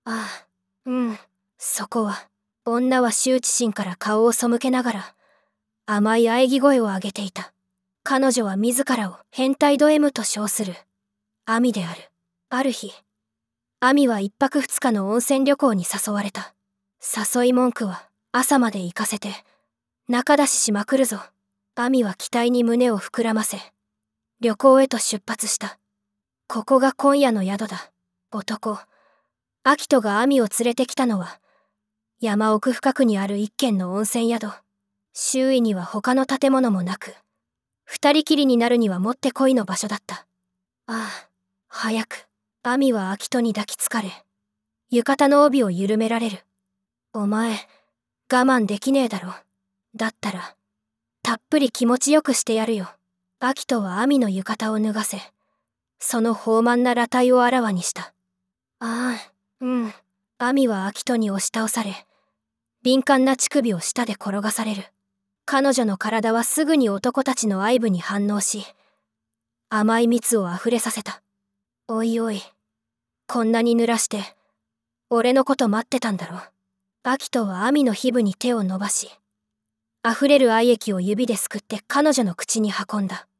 ああ、そこは。女は羞恥心から顔を背けながら、甘い喘ぎ声を上げていた。彼女は自らを変態ド M と称する、アミである。ある日、アミは一泊二日の温泉旅行に誘われた。誘い文句は、朝まで行かせて、仲出ししまくるぞ。アミは期待に胸を膨らませ、旅行へと出発した。ここが今夜の宿だ。男、アキトがアミを連れてきたのは、山奥深くにある一軒の温泉宿。周囲には他の建物もなく、二人きりになるにはもってこいの場所だった。ああ、早く。アミはアキトに抱きつかれ、浴衣の帯を緩められる。お前、我慢できねえだろ。だったら、たっぷり気持ちよくしてやるよ。アキトはアミの浴衣を脱がせ、その豊満な裸体をあらわにした。ああ、アミはアキトに押し倒され、敏感な乳首を下で転がされる。彼女の体はすぐに男たちの愛撫に反応し、甘い蜜をあふれさせた。おいおい、こんなに濡らして、俺のこと待ってたんだろ。アキトはアミの皮膚に手を伸ばし、溢れる愛液を指ですくって彼女の口に運んだ。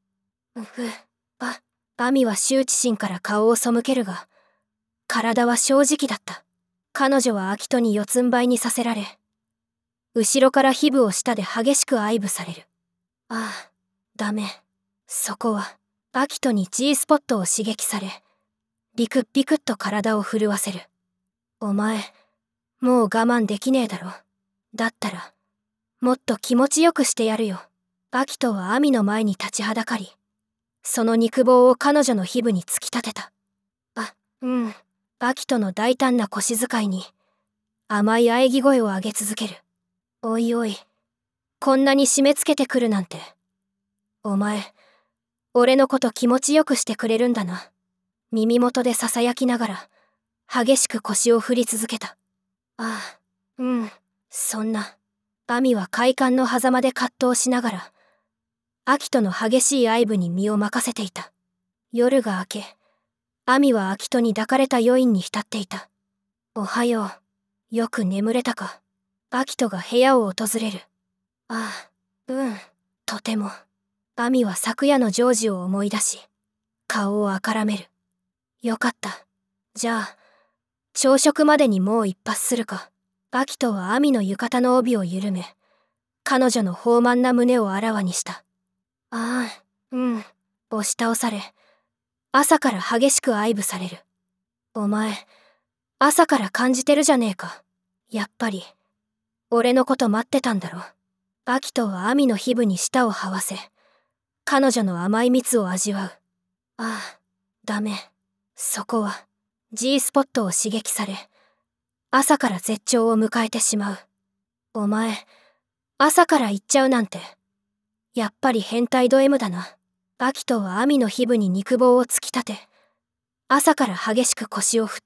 アミは羞恥心から顔を背けるが、体は正直だった。彼女はアキトに四つん這いにさせられ、後ろから皮膚を舌で激しく愛撫される。ああ、ダメ。そこは、アキトに G スポットを刺激され、ビクッビクッと体を震わせる。お前、もう我慢できねえだろ。だったら、もっと気持ちよくしてやるよ。アキトはアミの前に立ちはだかり、その肉棒を彼女の皮膚に突き立てた。アキトの大胆な腰使いに、甘い喘ぎ声を上げ続ける。おいおい、こんなに締め付けてくるなんて。お前、俺のこと気持ちよくしてくれるんだな。耳元で囁きながら、激しく腰を振り続けた。ああ、そんな。アミは快感の狭間で葛藤しながら、アキトの激しい愛撫に身を任せていた。夜が明け、アミはアキトに抱かれた余韻に浸っていた。おはよう。よく眠れたか。アキトが部屋を訪れる。ああ、とても。アミは昨夜のジョージを思い出し、顔をあからめる。よかった。じゃあ、朝食までにもう一発するか。アキトはアミの浴衣の帯を緩め、彼女の豊満な胸をあらわにした。ああ、押し倒され、朝から激しく愛撫される。お前、朝から感じてるじゃねえか。やっぱり、俺のこと待ってたんだろ。アキトはアミの皮膚に舌を這わせ、彼女の甘い蜜を味わう。ああ、ダメ。そこは、G スポットを刺激され、朝から絶頂を迎えてしまう。お前、朝から行っちゃうなんて。やっぱり変態ド M だな。アキトはアミの皮膚に肉棒を突き立て、朝から激しく腰を振った。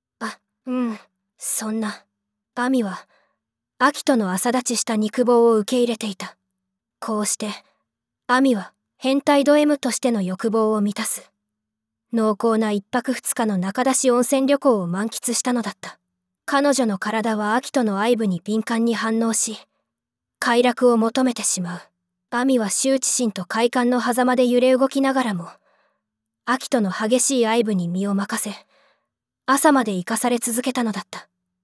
そんな。アミは、アキトの朝立ちした肉棒を受け入れていた。こうして、アミは変態ド M としての欲望を満たす。濃厚な一泊二日の仲出し温泉旅行を満喫したのだった。彼女の体はアキトの愛撫に敏感に反応し、快楽を求めてしまう。アミは羞恥心と快感の狭間で揺れ動きながらも、アキトの激しい愛撫に身を任せ、朝まで生かされ続けたのだった。